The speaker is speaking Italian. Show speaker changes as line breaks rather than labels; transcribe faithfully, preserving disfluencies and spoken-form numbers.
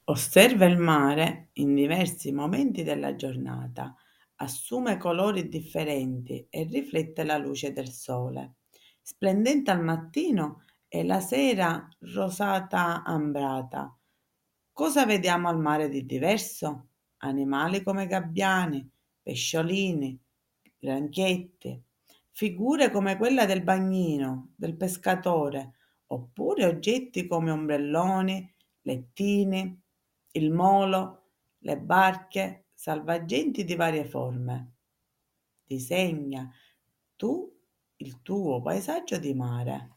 Osserva il mare in diversi momenti della giornata, assume colori differenti e riflette la luce del sole, splendente al mattino e la sera rosata ambrata. Cosa vediamo al mare di diverso? Animali come gabbiani, pesciolini, granchietti, figure come quella del bagnino, del pescatore, oppure oggetti come ombrelloni, lettini, il molo, le barche, salvagenti di varie forme. Disegna tu il tuo paesaggio di mare.